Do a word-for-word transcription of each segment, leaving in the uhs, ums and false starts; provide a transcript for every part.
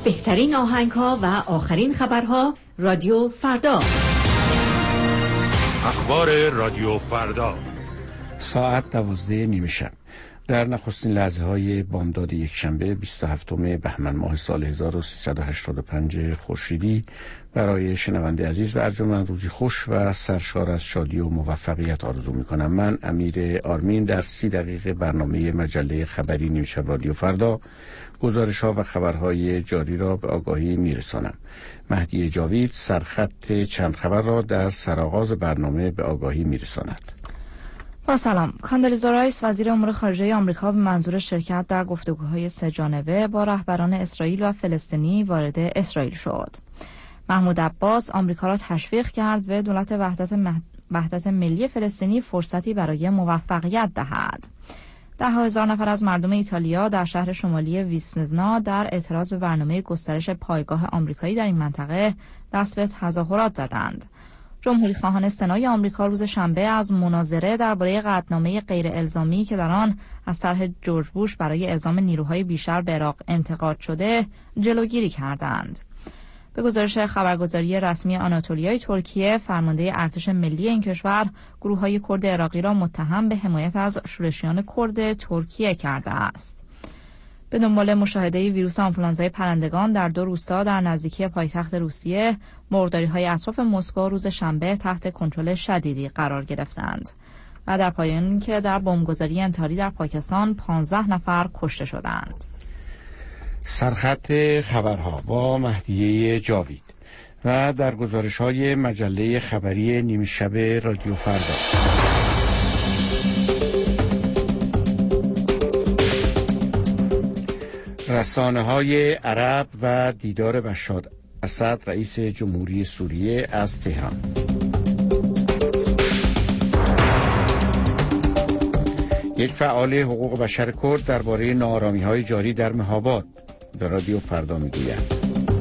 بهترین آهنگ‌ها و آخرین خبرها رادیو فردا. اخبار رادیو فردا ساعت دوازده نیمه شب. در نخستین لحظه های بامداد یک شنبه بیست و هفتم بهمن ماه سال هزار و سیصد و هشتاد و پنج خورشیدی برای شنونده عزیز و ارجمند روزی خوش و سرشار از شادی و موفقیت آرزو می کنم. من امیر آرمین در سی دقیقه برنامه مجله خبری نیم شب رادیو فردا گزارش ها و خبرهای جاری را به آگاهی می رسانم. مهدی جاوید سرخط چند خبر را در سرآغاز برنامه به آگاهی می رساند. با سلام. کاندلیزا رایس وزیر امور خارجه آمریکا به منظور شرکت در گفتگوهای سه جانبه با رهبران اسرائیل و فلسطینی وارد اسرائیل شد. محمود عباس آمریکا را تشویق کرد به دولت وحدت, مح... وحدت ملی فلسطینی فرصتی برای موفقیت دهد. ده هزار نفر از مردم ایتالیا در شهر شمالی ویسنا در اعتراض به برنامه گسترش پایگاه آمریکایی در این منطقه دست به تظاهرات زدند. جمهوری خواهان سنای آمریکا روز شنبه از مناظره درباره قطعنامه غیر الزامی که در آن از طرح جورج بوش برای اعزام نیروهای بیشتر به عراق انتقاد شده جلوگیری کردند. به گزارش خبرگزاری رسمی آناتولیای ترکیه، فرمانده ارتش ملی این کشور گروه‌های کرد عراقی را متهم به حمایت از شورشیان کرد ترکیه کرده است. به دنبال مشاهده ویروس آنفولانزای پرندگان در دو روستا در نزدیکی پایتخت روسیه، مرغداری‌های اطراف مسکو روز شنبه تحت کنترل شدیدی قرار گرفتند و در پایان اینکه در بمبگذاری انتحاری در پاکستان پانزده نفر کشته شدند. سرخط خبرها با مهدی جاوید و در گزارش‌های مجله خبری نیمه شب رادیو فردا. رسانه‌های عرب و دیدار بشار اسد رئیس جمهوری سوریه از تهران. یک فعال حقوق بشر کرد درباره ناآرامی‌های جاری در مهاباد به رادیو فردا میگوید.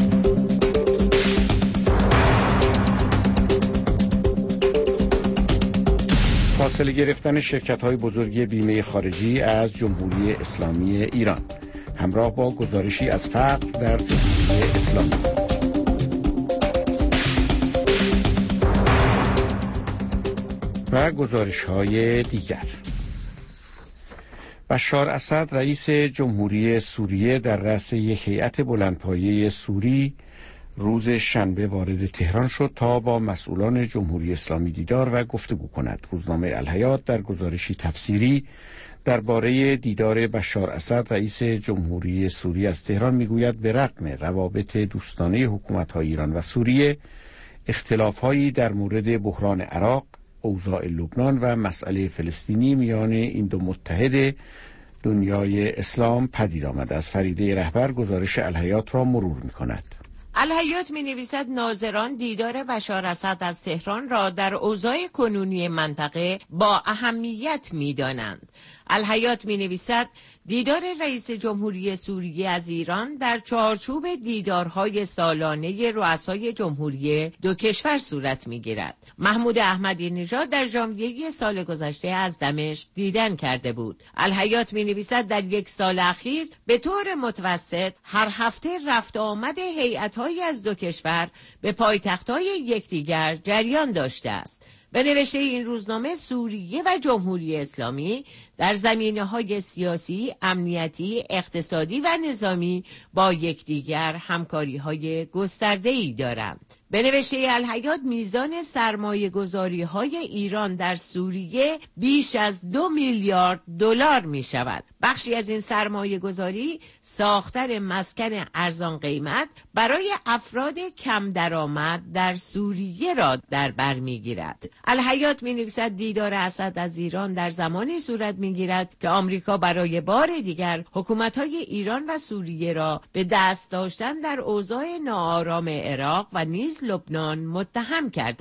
فاصله گرفتن شرکت‌های بزرگ بیمه خارجی از جمهوری اسلامی ایران همراه با گزارشی از فقر در جمهوری اسلامی. و گزارش‌های دیگر. بشار اسد رئیس جمهوری سوریه در رأس یک هیئت بلندپایه سوری روز شنبه وارد تهران شد تا با مسئولان جمهوری اسلامی دیدار و گفتگو کند. روزنامه الحیات در گزارشی تفسیری درباره دیدار بشار اسد رئیس جمهوری سوریه از تهران میگوید به رغم روابط دوستانه حکومت‌های ایران و سوریه، اختلاف‌هایی در مورد بحران عراق، اوضاع لبنان و مسئله فلسطینی میان این دو متحد دنیای اسلام پدید آمده است. فریده رهبر گزارش الحیات را مرور می‌کند. الحیات می نویسد ناظران دیدار بشار اسد از تهران را در اوضاع کنونی منطقه با اهمیت می دانند. الحیات می نویسد دیدار رئیس جمهوری سوریه از ایران در چارچوب دیدارهای سالانه رؤسای جمهوری دو کشور صورت می گیرد. محمود احمدی نژاد در ژانویه سال گذشته از دمشق دیدن کرده بود. الحیات می نویسد در یک سال اخیر به طور متوسط هر هفته رفت آمد هیئت‌هایی از دو کشور به پایتخت‌های یکدیگر جریان داشته است. به نوشته این روزنامه، سوریه و جمهوری اسلامی در زمینه‌های سیاسی، امنیتی، اقتصادی و نظامی با یکدیگر همکاری‌های گسترده‌ای دارند. به نوشته الحیات، میزان سرمایه گذاری های ایران در سوریه بیش از دو میلیارد دلار می شود. بخشی از این سرمایه گذاری ساختن مسکن ارزان قیمت برای افراد کم درآمد در سوریه را در بر می گیرد. الحیات می نویسد دیدار اسد از ایران در زمانی صورت می گیرد که آمریکا برای بار دیگر حکومت های ایران و سوریه را به دست داشتن در اوضاع ناآرام عراق و نیز لبنان متهم کرده است.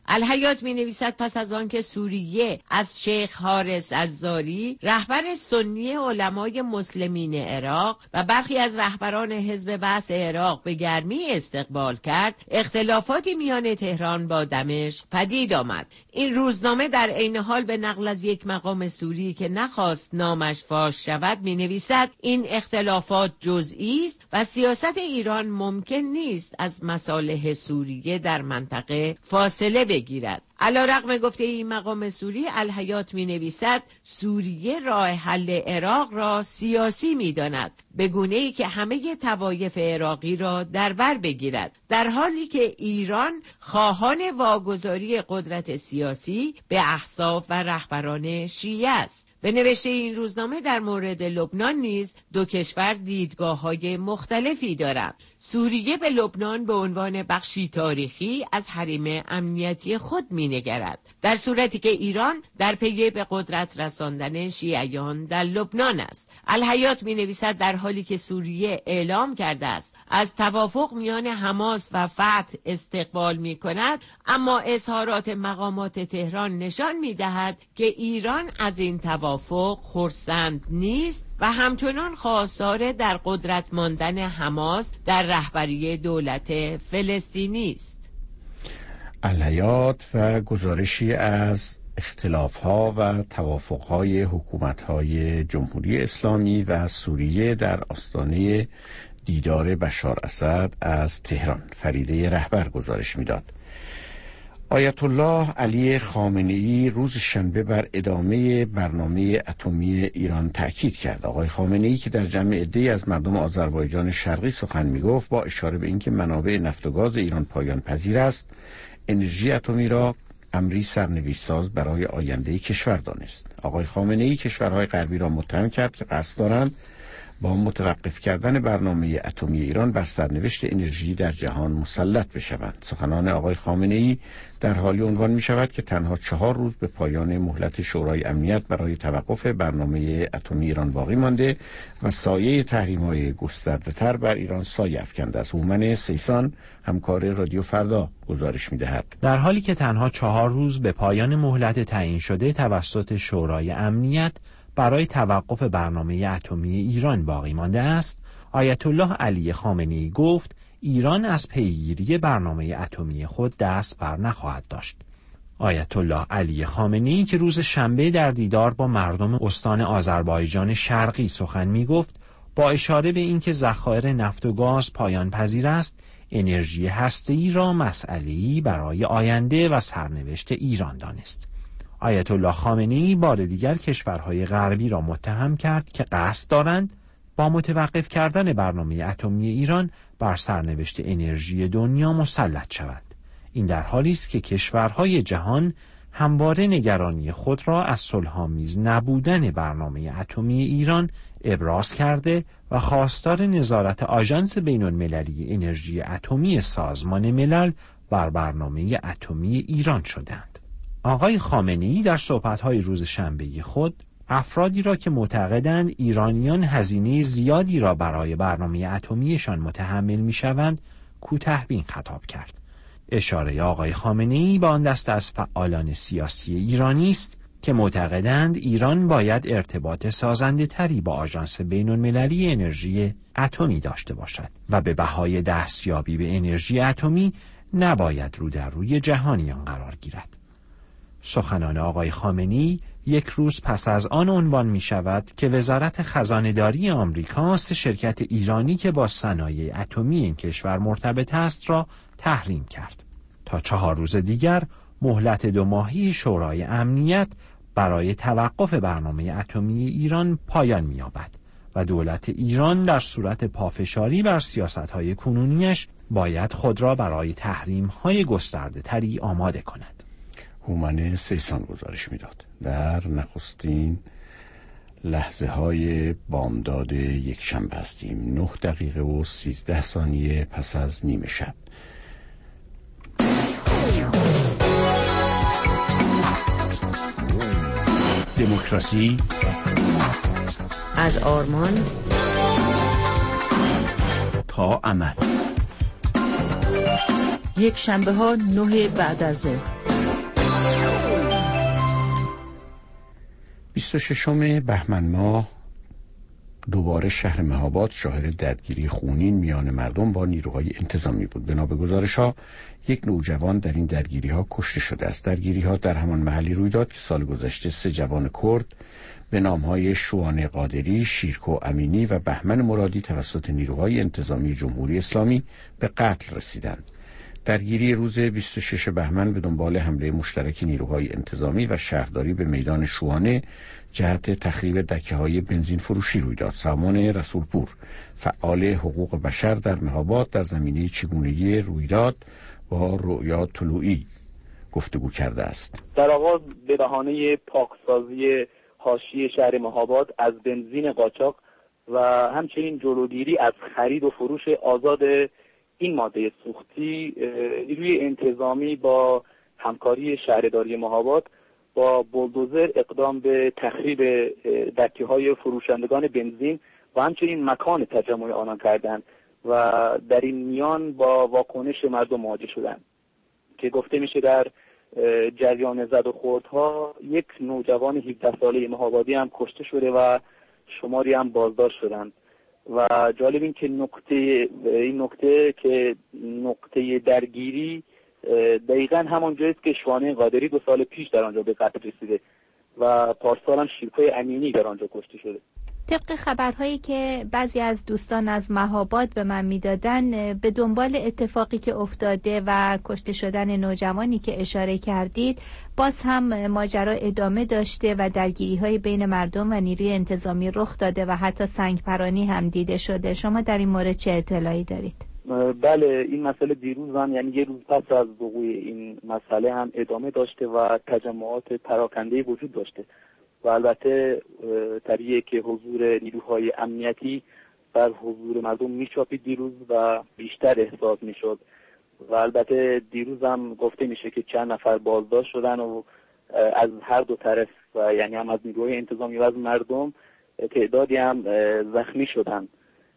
الحیات می نویسد پس از آن که سوریه از شیخ حارس الزاری رهبر سنی علمای مسلمین عراق و برخی از رهبران حزب بعث عراق به گرمی استقبال کرد، اختلافاتی میان تهران با دمشق پدید آمد. این روزنامه در عین حال به نقل از یک مقام سوری که نخواست نامش فاش شود می نویسد این اختلافات جزئی است و سیاست ایران ممکن نیست از مصالح سوریه در منطقه فاصله بگیرد. علیرغم گفته این مقام سوری، الحیات می نویسد سوریه راه حل عراق را سیاسی می داند، به گونه ای که همه طوایف عراقی را در بر بگیرد، در حالی که ایران خواهان واگذاری قدرت سیاسی به احزاب و رهبران شیعه است. به نوشته این روزنامه در مورد لبنان نیز دو کشور دیدگاه‌های مختلفی دارند. سوریه به لبنان به عنوان بخشی تاریخی از حریم امنیتی خود می‌نگرد، در صورتی که ایران در پی به قدرت رساندن شیعیان در لبنان است. الحیات می‌نویسد در حالی که سوریه اعلام کرده است از توافق میان حماس و فتح استقبال می‌کند، اما اظهارات مقامات تهران نشان می‌دهد که ایران از این توافق خرسند نیست و همچنان خواستار در قدرت ماندن حماس در رهبری دولت فلسطینی است. الحیات و گزارشی از اختلاف‌ها و توافق‌های حکومت‌های جمهوری اسلامی و سوریه در آستانه دیدار بشار اسد از تهران. فریده رهبر گزارش می‌داد. آیت الله علی خامنه‌ای روز شنبه بر ادامه برنامه اتمی ایران تأکید کرد. آقای خامنه‌ای که در جمع عده‌ای از مردم آذربایجان شرقی سخن می‌گفت، با اشاره به اینکه منابع نفت و گاز ایران پایان پذیر است، انرژی اتمی را امری سرنوشت‌ساز برای آینده کشور دانست. آقای خامنه‌ای کشورهای غربی را متهم کرد که قصد دارند با متوقف کردن برنامه اتمی ایران بر سرنوشت انرژی در جهان مسلط بشوند. سخنان آقای خامنه‌ای در حالی عنوان می شود که تنها چهار روز به پایان مهلت شورای امنیت برای توقف برنامه اتمی ایران باقی مانده و سایه تحریم‌های گسترده‌تر بر ایران سایه افکنده است. هومن سیسان همکار رادیو فردا گزارش می‌دهد. در حالی که تنها چهار روز به پایان مهلت تعیین شده توسط شورای امنیت برای توقف برنامه اتمی ایران باقی مانده است، آیت الله علی خامنه‌ای گفت ایران از پیگیری برنامه اتمی خود دست بر نخواهد داشت. آیت الله علی خامنه‌ای که روز شنبه در دیدار با مردم استان آذربایجان شرقی سخن می‌گفت، با اشاره به اینکه ذخایر نفت و گاز پایان پذیر است، انرژی هسته‌ای را مسئله‌ای برای آینده و سرنوشت ایران دانست. آیت الله خامنه‌ای بار دیگر کشورهای غربی را متهم کرد که قصد دارند با متوقف کردن برنامه اتمی ایران بر سرنوشت انرژی دنیا مسلط شود. این در حالی است که کشورهای جهان همواره نگرانی خود را از صلح‌آمیز نبودن برنامه اتمی ایران ابراز کرده و خواستار نظارت آژانس بین‌المللی انرژی اتمی سازمان ملل بر برنامه اتمی ایران شدند. آقای خامنه‌ای در صحبت‌های روز شنبه خود افرادی را که معتقدند ایرانیان هزینه زیادی را برای برنامه اتمیشان متحمل می‌شوند کوتاه‌بین خطاب کرد. اشاره آقای خامنه‌ای به آن دسته از فعالان سیاسی ایرانی است که معتقدند ایران باید ارتباط سازنده‌تری با آژانس بین‌المللی انرژی اتمی داشته باشد و به بهای دستیابی به انرژی اتمی نباید رو در روی جهانیان قرار گیرد. سخنان آقای خامنه‌ای یک روز پس از آن عنوان می شود که وزارت خزانه‌داری آمریکا سه شرکت ایرانی که با صنایع اتمی این کشور مرتبط است را تحریم کرد. تا چهار روز دیگر مهلت دو ماهی شورای امنیت برای توقف برنامه اتمی ایران پایان می یابد و دولت ایران در صورت پافشاری بر سیاست‌های کنونیش باید خود را برای تحریم‌های گسترده‌تری آماده کند. هومن سیسان گزارش میداد. در نخستین لحظه های بامداد یک شنبه هستیم. نه دقیقه و سیزده ثانیه پس از نیمه شب. دموکراسی از آرمان تا عمل. یک شنبه ها نه بعد از ظهر. بیست و ششم بهمن ماه دوباره شهر مهاباد شاهد درگیری خونین میان مردم با نیروهای انتظامی بود. بنا به گزارش‌ها یک نوجوان در این درگیری‌ها کشته شده است. درگیری‌ها در همان محلی روی داد که سال گذشته سه جوان کرد به نام‌های شوانه قادری، شیرکو امینی و بهمن مرادی توسط نیروهای انتظامی جمهوری اسلامی به قتل رسیدند. درگیری روز بیست و ششم بهمن به دنبال حمله مشترک نیروهای انتظامی و شهرداری به میدان شوانه جهت تخریب دکه‌های بنزین فروشی روی داد. سامان رسولپور، فعال حقوق بشر در مهاباد، در زمینه چگونگی رویداد با رؤیا طلوعی گفتگو کرده است. در آغاز به بهانه پاکسازی حاشیه شهر مهاباد از بنزین قاچاق و همچنین جلوگیری از خرید و فروش آزاد این ماده سوختی، نیروی انتظامی با همکاری شهرداری مهاباد با بولدوزر اقدام به تخریب دکه‌های فروشندگان بنزین و همچنین مکان تجمع آنان کردند و در این میان با واکنش مردم مواجه شدند که گفته میشه در جریان زد و خوردها یک نوجوان هفده ساله مهابادی هم کشته شده و شماری هم بازداشت شدند. و جالب این که نقطه این نقطه که نقطه درگیری دقیقاً همان جاییست که شوانه قادری دو سال پیش در آنجا به قتل رسیده و پارسال هم شیرکوی امینی در آنجا کشته شده. طبق خبرهایی که بعضی از دوستان از مهاباد به من میدادن، به دنبال اتفاقی که افتاده و کشته شدن نوجوانی که اشاره کردید، باز هم ماجرا ادامه داشته و درگیری‌های بین مردم و نیروی انتظامی رخ داده و حتی سنگ‌پرانی هم دیده شده. شما در این مورد چه اطلاعی دارید؟ بله، این مسئله دیروز هم، یعنی یه روز پس از وقوع این مسئله هم ادامه داشته و تجمعات پراکنده‌ای وجود داشته و البته طبیعیه که حضور نیروهای امنیتی بر حضور مردم میچاپید دیروز و بیشتر احساس میشد و البته دیروز هم گفته میشه که چند نفر بازداشت شدن و از هر دو طرف و یعنی هم از نیروهای انتظامی و از مردم تعدادی هم زخمی شدن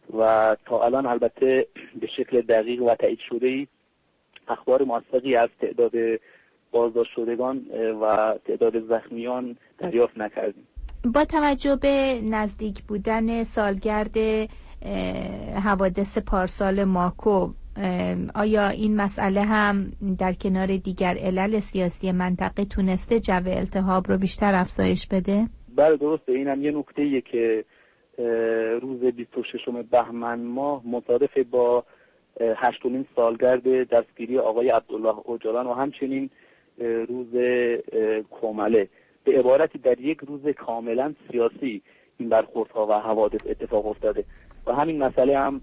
و تا الان البته به شکل دقیق و تایید شده‌ای اخبار موثقی از تعداد بازداشت شدگان و تعداد زخمیان دریافت نکردیم. با توجه به نزدیک بودن سالگرد حوادث پارسال ماکو، آیا این مسئله هم در کنار دیگر علل سیاسی منطقه تونسته جو التهاب رو بیشتر افزایش بده؟ بله درسته، این هم یه نکته‌ایه که روز بیست و ششم بهمن ماه مصادف با هشتمین سالگرد دستگیری آقای عبدالله اوجلان و همچنین روز کومله، به عبارتی در یک روز کاملا سیاسی این برخوردها و حوادث اتفاق افتاده و همین مسئله هم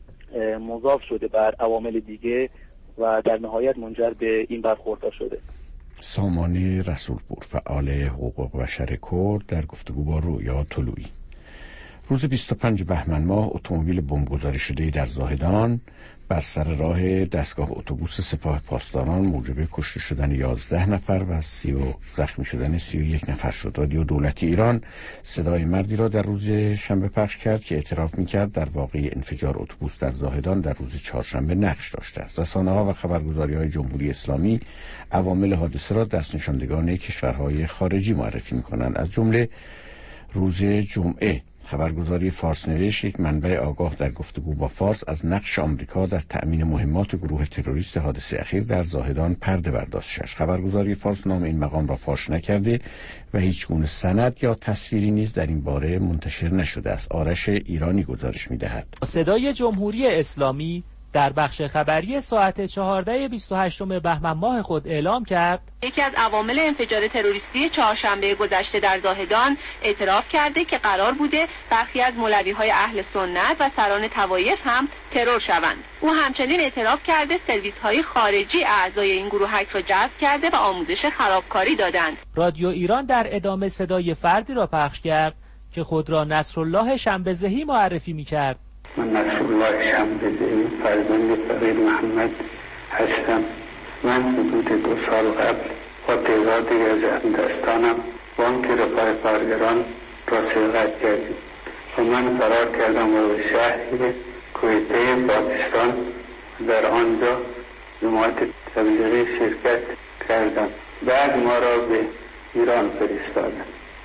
مضاف شده بر عوامل دیگه و در نهایت منجر به این برخوردها شده. سامانی رسولپور، فعال حقوق بشر کرد، در گفتگو با رؤیا طلوعی. روز بیست و پنجم بهمن ماه اتومبیل بمبگذاری شده در زاهدان بر سر راه دستگاه اتوبوس سپاه پاسداران موجب کشته شدن یازده نفر و سی و زخمی شدن سی و یک نفر شد. رادیو دولتی ایران صدای مردی را در روز شنبه پخش کرد که اعتراف می‌کرد در واقعه انفجار اتوبوس در زاهدان در روز چهارشنبه نقش داشته است. رسانه‌ها و خبرگزاری‌های جمهوری اسلامی عوامل حادثه را دستنشاندگان کشورهای خارجی معرفی می‌کنند. از جمله روز جمعه خبرگزاری فارس نوشت یک منبع آگاه در گفتگو با فارس از نقش آمریکا در تأمین مهمات گروه تروریست حادثه اخیر در زاهدان پرده برداشت شد. خبرگزاری فارس نام این مقام را فاش نکرده و هیچ گونه سند یا تصویری نیز در این باره منتشر نشده است. آرش ایرانی گزارش می‌دهد. صدای جمهوری اسلامی در بخش خبری ساعت چهارده بیست و هشتم بهمن ماه خود اعلام کرد یکی از عوامل انفجار تروریستی چهارشنبه گذشته در زاهدان اعتراف کرده که قرار بوده برخی از مولوی‌های اهل سنت و سران طوایف هم ترور شوند. او همچنین اعتراف کرده سرویس‌های خارجی اعضای این گروهک را جذب کرده و آموزش خرابکاری دادند. رادیو ایران در ادامه صدای فردی را پخش کرد که خود را نصرالله شنبه‌زهی معرفی می‌کرد. من نصرالله شنبه‌زهی، فرزند فقیر محمد هستم. من حدود دو سال قبل با تعدادی از همدستانم بانک رفاه کارگران را سرقت کردیم و من فرار کردم و به شهر کویته پاکستان در آنجا جماعت تبلیغی شرکت کردم. بعد ما را به ایران فرستادند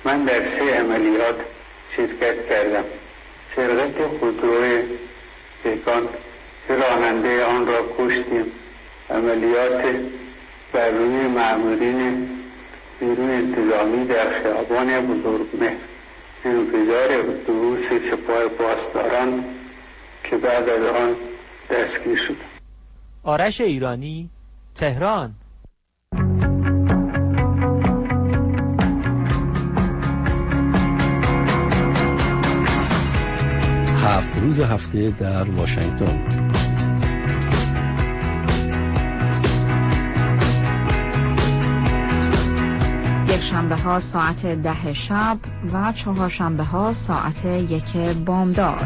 من در سه عملیات شرکت کردم. سرقت خودروی پیکان که راننده آن را کشتیم. عملیات بر روی مأمورین نیروی انتظامی در خیابان بزرگمهر، انفجار اتوبوس سپاه پاسداران که بعد از آن دستگیر شد. آرش ایرانی، تهران. هفت روز هفته در واشنگتن. یک شنبه ها ساعت ده شب و چهار شنبه ها ساعت یک بامداد.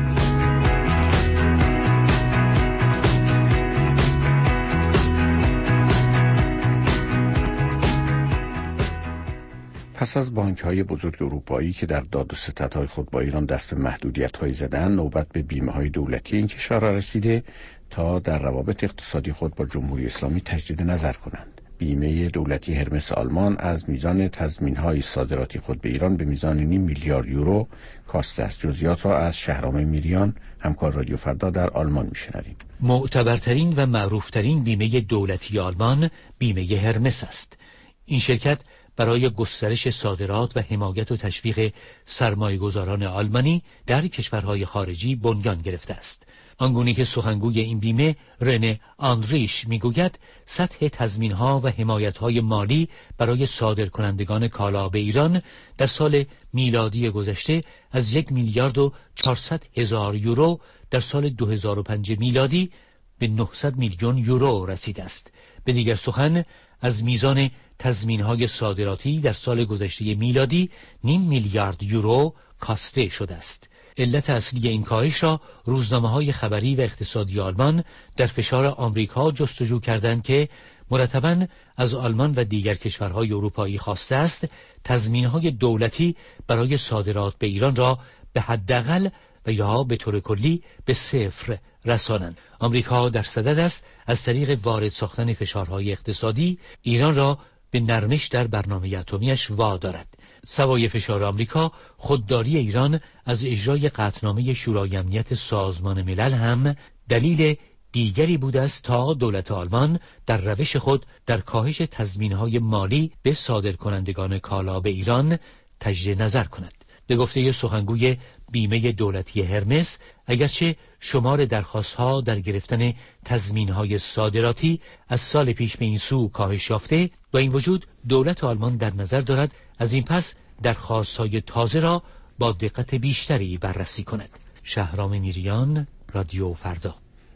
پس از بانک‌های بزرگ اروپایی که در داد و ستدهای خود با ایران دست به محدودیت‌های زدن، نوبت به بیمه‌های دولتی این کشور را رسیده تا در روابط اقتصادی خود با جمهوری اسلامی تجدید نظر کنند. بیمه دولتی هرمس آلمان از میزان تضمین‌های صادراتی خود به ایران به میزان نیم میلیارد یورو کاسته است. جزئیات را از شهرام میریان، همکار رادیو فردا در آلمان میشنویم. معتبرترین و معروفترین بیمه دولتی آلمان بیمه هرمس است. این شرکت برای گسترش صادرات و حمایت و تشویق سرمایه‌گذاران آلمانی در کشورهای خارجی بنیان گرفته است. آنگونه که سخنگوی این بیمه رنه آندریش میگوید سطح تضمین‌ها و حمایت‌های مالی برای صادرکنندگان کالا به ایران در سال میلادی گذشته از یک میلیارد و چهارصد هزار یورو در سال دو هزار و پنج میلادی به نهصد میلیون یورو رسیده است. به دیگر سخن از میزان تضمین‌های صادراتی در سال گذشته میلادی نیم میلیارد یورو کاسته شده است. علت اصلی این کاهش را روزنامه‌های خبری و اقتصادی آلمان در فشار آمریکا جستجو کردند که مرتباً از آلمان و دیگر کشورهای اروپایی خواسته است تضمین‌های دولتی برای صادرات به ایران را به حداقل و یا به طور کلی به صفر رسانند. آمریکا در صدد است از طریق وارد ساختن فشارهای اقتصادی ایران را به نرمش در برنامه اتمیش وادارد. سوای فشار آمریکا، خودداری ایران از اجرای قطعنامه شورای امنیت سازمان ملل هم دلیل دیگری بوده است تا دولت آلمان در روش خود در کاهش تضمین‌های مالی به صادرکنندگان کالا به ایران تجدید نظر کند. به گفته سخنگوی بیمه دولتی هرمس، اگرچه شمار درخواست‌ها در گرفتن تضمین‌های صادراتی از سال پیش به این سو کاهش یافته، با این وجود دولت آلمان در نظر دارد از این پس درخواست‌های تازه را با دقت بیشتری بررسی کند. شهرام میریان، رادیو فردا.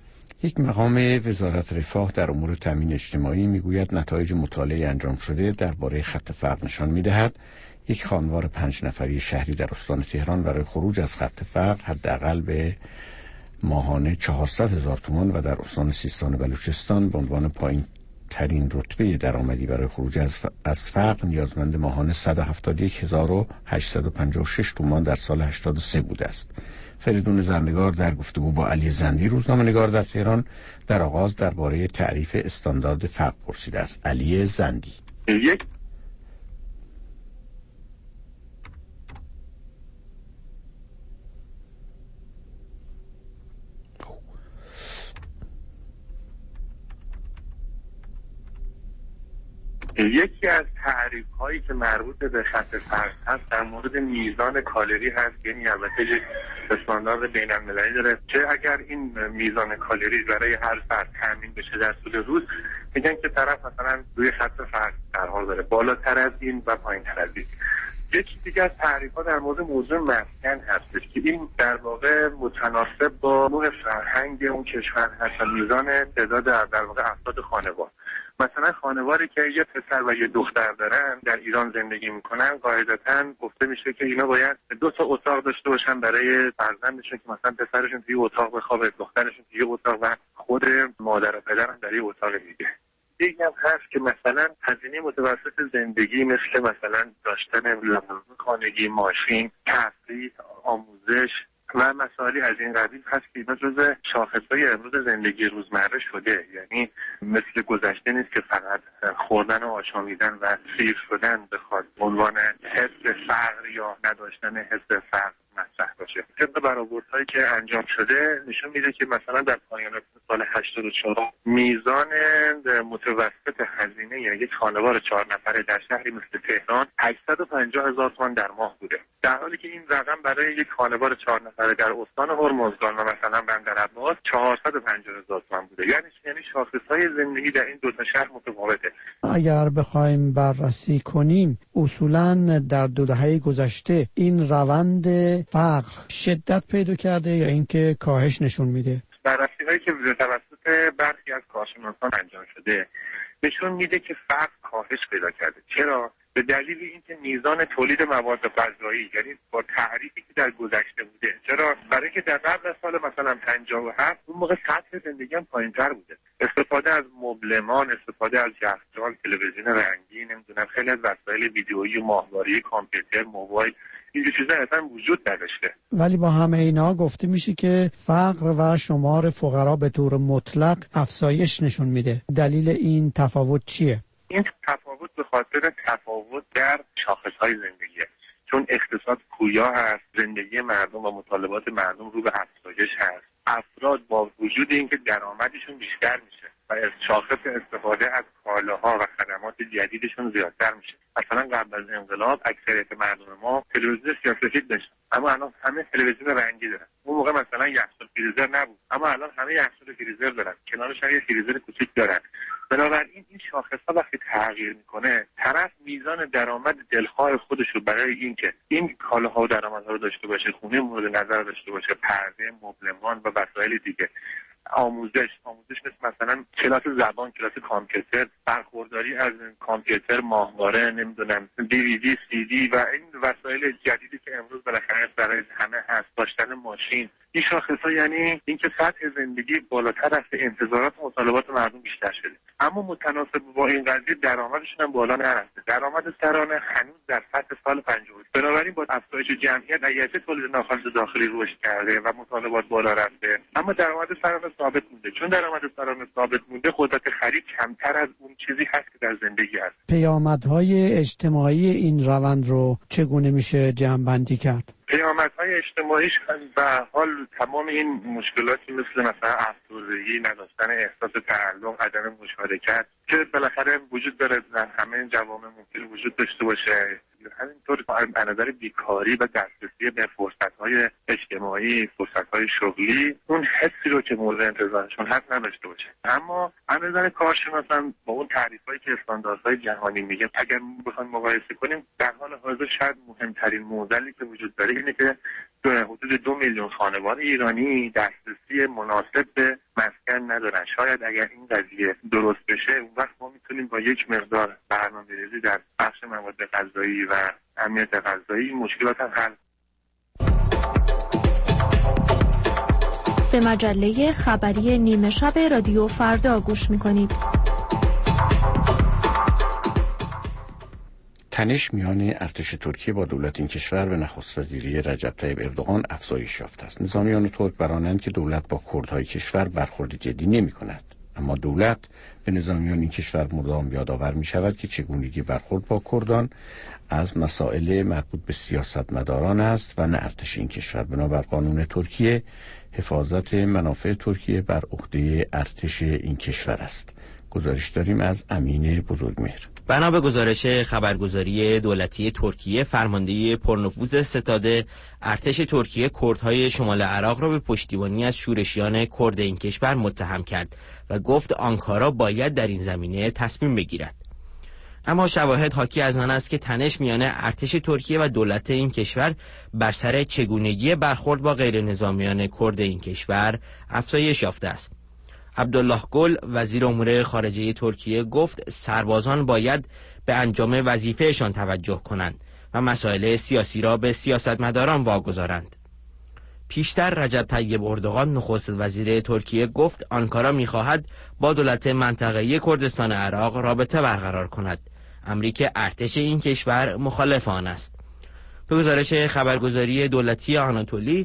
یک مقام وزارت رفاه در امور تامین اجتماعی میگوید نتایج مطالعه انجام شده درباره خط فقر نشان می‌دهد یک خانوار پنج نفری شهری در استان تهران برای خروج از خط فقر حداقل به ماهانه چهارصد هزار تومان و در استان سیستان و بلوچستان به عنوان پایین ترین رتبه درآمدی برای خروج از فقر نیازمند ماهانه صد و هفتاد و یک هزار و هشتصد و پنجاه و شش تومان در سال هشتاد و سه بوده است. فریدون زرنگار در گفتگو با علی زندی روزنامه‌نگار در تهران در آغاز درباره تعریف استاندارد فقر پرسیده است. علی زندی: یک یکی از تعریف هایی که مربوط به خط فقر هست در مورد میزان کالری هست، یعنی البته یک استاندارد بین المللی داره که اگر این میزان کالری برای هر فرد تامین بشه در طول روز، میگن که طرف مثلا روی خط فقر قرار داره، بالاتر از این و پایین تر از این. یکی دیگه از تعریف ها در مورد موضوع مسکن هستش که این در واقع متناسب با نوع فرهنگ اون کشور هست، میزان تعداد در واقع افراد خانوار. مثلا خانواری که یه پسر و یه دختر دارن در ایران زندگی میکنن، قاعدتاً گفته میشه که اینا باید دو تا اتاق داشته باشن برای فرزندشون که مثلا پسرشون توی اتاق بخوابه، دخترشون توی اتاق و خود مادر و پدرم در یه اتاق دیگه. دیگه هم هست که مثلا هزینه متوسط زندگی مثل مثلا داشتن خانگی، ماشین، تفریح، آموزش، و مسائلی از این قبیل هست که اینا جزء شاخصهای امروز زندگی روزمره شده. یعنی مثل گذشته نیست که فقط خوردن و آشامیدن و سیر شدن بخواد عنوان حس فقر یا نداشتن حس فقر مطرح باشه. طبق برآوردهایی که انجام شده نشون میده که مثلا در پایان سال هشتاد و چهار میزان متوسط هزینه یعنی یک خانوار چهار نفره در شهری مثل تهران هشتصد و پنجاه هزار تومان در ماه بوده، در حالی که این رقم برای یک خانوار چهار نفره در استان هرمزگان و مثلا بندرعباس چهارصد و پنجاه هزار تومان بوده. یعنی یعنی شاخصهای زندگی در این دو تا شهر متفاوته. اگر بخوایم بررسی کنیم اصولاً در دو دهه گذشته این روند فقر شدت پیدا کرده یا اینکه کاهش نشون میده؟ بررسی‌هایی که توسط برخی از کارشناسان انجام شده نشون میده که فقر کاهش پیدا کرده. چرا؟ به دلیل اینکه میزان تولید مواد غذایی یعنی با تعریفی که در گذشته بوده، چرا؟ برای اینکه در قبل از سال مثلا پنجاه و هفت اون موقع سطح زندگی هم پایین‌تر بوده. استفاده از مبلمان، استفاده از یخچال، تلویزیون رنگی، نمیدونم خیلی از وسایل ویدئویی، ماهواره، کامپیوتر، موبایل، این چیزا اصلا وجود نداشته. ولی با همه اینا گفته میشه که فقر و شمار فقرا به طور مطلق افزایش نشون میده. دلیل این تفاوت چیه؟ این تفاوت به خاطر تفاوت در شاخصهای زندگیه. چون اقتصاد پویا هست، زندگی مردم و مطالبات مردم رو به افزایش هست. افراد با وجود اینکه درآمدشون بیشتر میشه و از شاخص استفاده از کالاها و خدمات جدیدشون زیادتر میشه. مثلا قبل از انقلاب اکثریت مردم ما تلویزیون سیاه‌سفید داشتن، اما الان همه تلویزیون رنگی دارن. اون موقع مثلا یخچال فریزر نبود، اما الان همه یخچال فریزر دارن، کنارش هم یه فریزر کوچیک دارن. بنابراین این شاخص‌ها وقتی تغییر میکنه، طرف میزان درآمد دلخواه خودش رو برای اینکه این کالاها و درآمدها رو داشته باشه، خونه مورد نظر داشته باشه، پرده، مبلمان و وسایل دیگه، آموزش آموزش مثل مثلا کلاس زبان، کلاس کامپیوتر، برخورداری از کامپیوتر، ماهواره، نمیدونم دیویدی، سی دی و این وسایل جدیدی که امروز بالاخره برای همه هست، داشتن ماشین. این شاخص‌ها یعنی اینکه سطح زندگی بالاتر از انتظارات و مطالبات مردم بیشتر شده، اما متناسب با این قضیه درآمدشون هم بالا نرفته. درآمد سرانه هنوز در سطح سال پنجاه بود. بنابراین با افزایش جمعیت اگرچه تولید ناخالص داخلی رشد کرده و مطالبات بالا رفته، اما درآمد سرانه ثابت مونده. چون درآمد سرانه ثابت مونده، قدرت خرید کمتر از اون چیزی هست که در زندگی هست. پیامدهای اجتماعی این روند رو چگونه میشه جمع‌بندی کرد؟ پیامدهای اجتماعیش به حال تمام این مشکلاتی مثل مثلا افسردگی، نداشتن احساس تعلق، عدم مشارکت که بالاخره وجود داره در همه جوامع ممکن وجود داشته باشه، همینطور از نظر بیکاری و دسترسی به فرصت‌های اجتماعی، فرصت‌های شغلی، اون حسی رو که مورد انتظارشون هست نداشته باشه. اما از نظر کارشناسان با اون تعریفایی که استانداردهای جهانی میگه، اگر بخوایم مقایسه کنیم، در حال حاضر شاید مهمترین معضلی که وجود داره اینه که حدود دو میلیون خانوار ایرانی دسترسی مناسب به مسکن ندارن. شاید اگر این قضیه درست بشه، اون وقت ما میتونیم با یک مقدار برنامه‌ریزی در بخش مواد غذایی و امنیت غذایی این مشکلات هم حل. به مجله خبری نیمه شب رادیو فردا گوش میکنید. تنش میان ارتش ترکیه با دولت این کشور به نخست وزیری رجب طیب اردوغان افزایش یافته است. نظامیان ترک برانند که دولت با کردهای کشور برخورد جدی نمی کند، اما دولت به نظامیان این کشور مدام یادآور می شود که چگونگی برخورد با کردان از مسائل مربوط به سیاستمداران است و نه ارتش این کشور. بنابر قانون ترکیه حفاظت منافع ترکیه بر عهده ارتش این کشور است. گزارش داریم از امین بزرگمهر. بنا به گزارش خبرگزاری دولتی ترکیه، فرمانده پرنفوذ ستاد ارتش ترکیه کردهای شمال عراق را به پشتیبانی از شورشیان کرد این کشور متهم کرد و گفت آنکارا باید در این زمینه تصمیم بگیرد. اما شواهد حاکی از آن است که تنش میان ارتش ترکیه و دولت این کشور بر سر چگونگی برخورد با غیر نظامیان کرد این کشور افزایش یافته است. عبدالله گل وزیر امور خارجه ترکیه گفت سربازان باید به انجام وظیفهشان توجه کنند و مسائل سیاسی را به سیاستمداران واگذارند. پیشتر رجب طیب اردوغان نخست وزیر ترکیه گفت آنکارا می‌خواهد با دولت منطقه‌ای کردستان عراق رابطه برقرار کند، امری که ارتش این کشور مخالف آن است. به گزارش خبرگزاری دولتی آناتولی،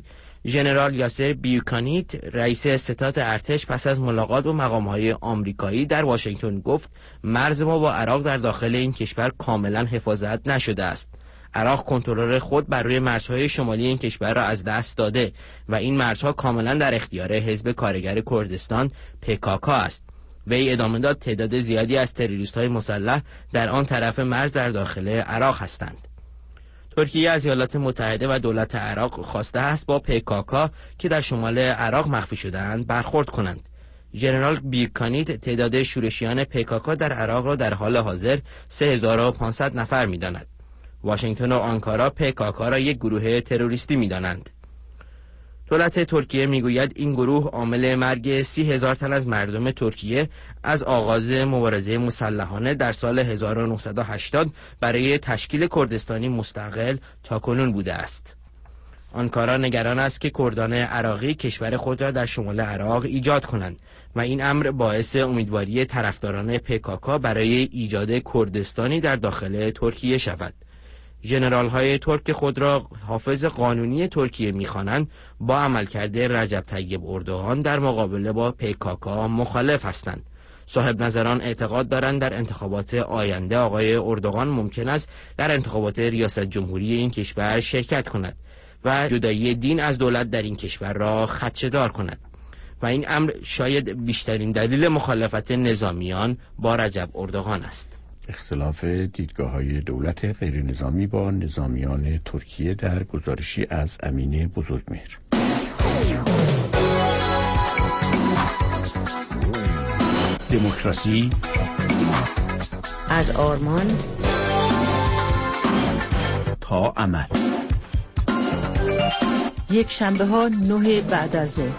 ژنرال یاسر بیوکانیت رئیس ستاد ارتش پس از ملاقات با مقام‌های آمریکایی در واشنگتن گفت مرز ما با عراق در داخل این کشور کاملا حفاظت نشده است. عراق کنترل خود بر روی مرزهای شمالی این کشور را از دست داده و این مرزها کاملا در اختیار حزب کارگر کردستان پی کی کی است. وی ادامه داد تعداد زیادی از تروریست‌های مسلح در آن طرف مرز در داخل عراق هستند. ترکیه از ایالات متحده و دولت عراق خواسته است با پی کی کی که در شمال عراق مخفی شده‌اند برخورد کنند. ژنرال بیوکانیت تعداد شورشیان پی کی کی در عراق را در حال حاضر سه هزار و پانصد نفر می‌داند. واشنگتن و آنکارا پی کی کی را یک گروه تروریستی می‌دانند. دولت ترکیه میگوید این گروه عامل مرگ سی هزار تن از مردم ترکیه از آغاز مبارزه مسلحانه در سال هزار و نهصد و هشتاد برای تشکیل کردستانی مستقل تاکنون بوده است. آنکارا نگران است که کردان عراقی کشور خود را در شمال عراق ایجاد کنند و این امر باعث امیدواری طرفداران پی کی کی برای ایجاد کردستانی در داخل ترکیه شود. ژنرال های ترک خود را حافظ قانونی ترکیه می‌خوانند با عملکرد رجب طیب اردوغان در مقابله با پی کی کی مخالف هستند. صاحب نظران اعتقاد دارند در انتخابات آینده آقای اردوغان ممکن است در انتخابات ریاست جمهوری این کشور شرکت کند و جدایی دین از دولت در این کشور را خدشه‌دار کند و این امر شاید بیشترین دلیل مخالفت نظامیان با رجب اردوغان است. اختلاف دیدگاه‌های دولت غیر نظامی با نظامیان ترکیه در گزارشی از امین بزرگمهر. دموکراسی از آرمان تا عمل. یک شنبه ها نه بعد از ظهر.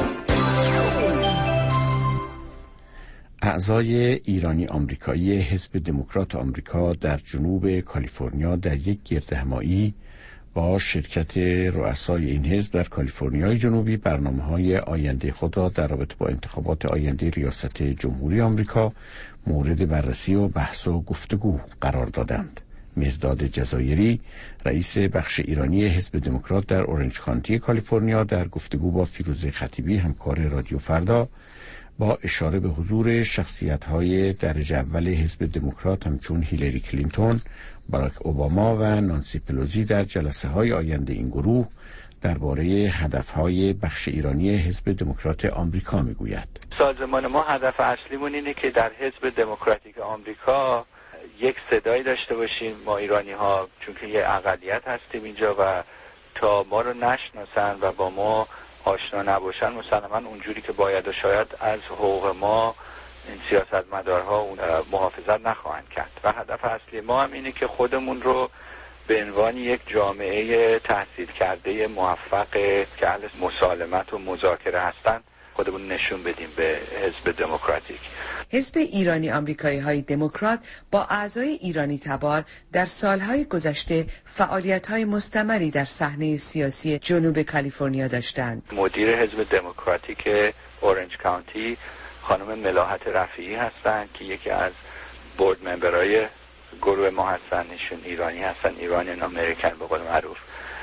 اعضای ایرانی آمریکایی حزب دموکرات آمریکا در جنوب کالیفرنیا در یک گردهمایی با شرکت رؤسای این حزب در کالیفرنیای جنوبی برنامه‌های آینده خود را در رابطه با انتخابات آینده ریاست جمهوری آمریکا مورد بررسی و بحث و گفتگو قرار دادند. مرداد جزایری رئیس بخش ایرانی حزب دموکرات در اورنج کانتی کالیفرنیا در گفتگو با فیروزه خطیبی همکار رادیو فردا با اشاره به حضور شخصیت‌های درجه اول حزب دموکرات همچون هیلاری کلینتون، باراک اوباما و نانسی پلوسی در جلسه‌های آینده این گروه درباره هدف‌های بخش ایرانی حزب دموکرات آمریکا میگوید. سازمان ما هدف اصلیمون اینه که در حزب دموکراتیک آمریکا یک صدایی داشته باشیم ما ایرانی‌ها، چون که یه اقلیت هستیم اینجا و تا ما رو نشناسن و با ما آشنا نباشن مسلماً اونجوری که باید و شاید از حقوق ما این سیاستمدارها اون محافظت نخواهند کرد و هدف اصلی ما هم اینه که خودمون رو به عنوان یک جامعه تحصیل کرده موفق که اهل مسالمت و مذاکره هستن خودمون نشون بدیم به حزب دموکراتیک. حزب ایرانی آمریکایی های دموکرات با اعضای ایرانی تبار در سالهای گذشته فعالیت‌های مستمری در صحنه سیاسی جنوب کالیفرنیا داشتند. مدیر حزب دموکراتیک اورنج کانتی خانم ملاحت رفیعی هستند که یکی از بورد ممبرای گروه ما هستن، ایشون ایرانی هستن، ایرانی امریکن به قول معروف.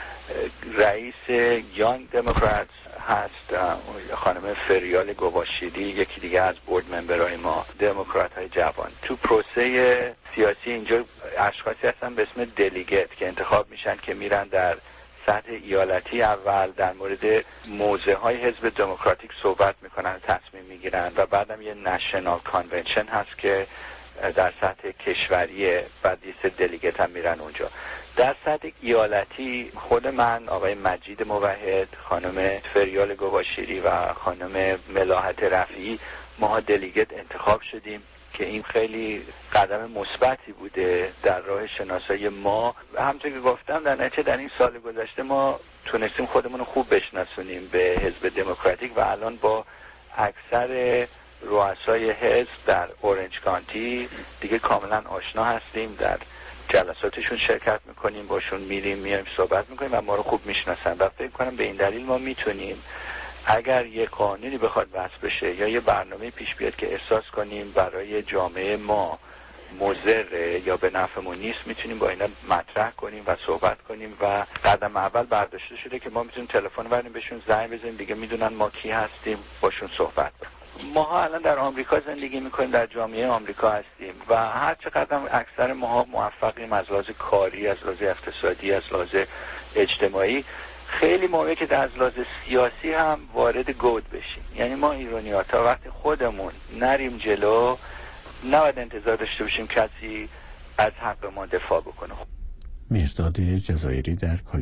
رئیس یانگ دموکرات هست خانم فریال گواشیری، یکی دیگه از بورد ممبرای ما، دموکرات های جوان. تو پروسه سیاسی اینجا اشخاصی هستن به اسم دلیگیت که انتخاب میشن که میرن در سطح ایالتی اول در مورد موضع های حزب دموکراتیک صحبت میکنن، تصمیم میگیرن و بعدم یه نشنال کانونشن هست که در سطح کشوری بعد لیست دلیگیت هم میرن اونجا. در سطح ایالتی خود من، آقای مجید موحد، خانم فریال گواشیری و خانم ملاحت رفیعی ما دلیگیت انتخاب شدیم که این خیلی قدم مثبتی بوده در راه شناسایی ما. همونطور که گفتم در نتیجه در این سال گذشته ما تونستیم خودمون رو خوب بشناسونیم به حزب دموکراتیک و الان با اکثر رؤسای حزب در اورنج کانتی دیگه کاملا آشنا هستیم، در جلساتشون شرکت میکنیم، باشون میریم میایم صحبت میکنیم و ما رو خوب میشناسن و فکر کنم به این دلیل ما میتونیم اگر یه قانونی بخواد وضع بشه یا یه برنامه پیش بیاد که احساس کنیم برای جامعه ما مضره یا به نفعمون نیست میتونیم با اینا مطرح کنیم و صحبت کنیم و قدم اول برداشته شده که ما میتونیم تلفن بریم بهشون زنگ بزنیم، دیگه میدونن ما کی هستیم، باشون صحبت کنیم. ماها الان در آمریکا زندگی میکنیم، در جامعه آمریکا هستیم و هر چقدر اکثر ماها موفقیم از لحاظ کاری، از لحاظ اقتصادی، از لحاظ اجتماعی، خیلی مهمه که در لحاظ سیاسی هم وارد گود بشیم. یعنی ما ایرانی‌ها تا وقتی خودمون نریم جلو نباید انتظار داشته باشیم کسی از حق ما دفاع بکنه. مهرداد جزایری در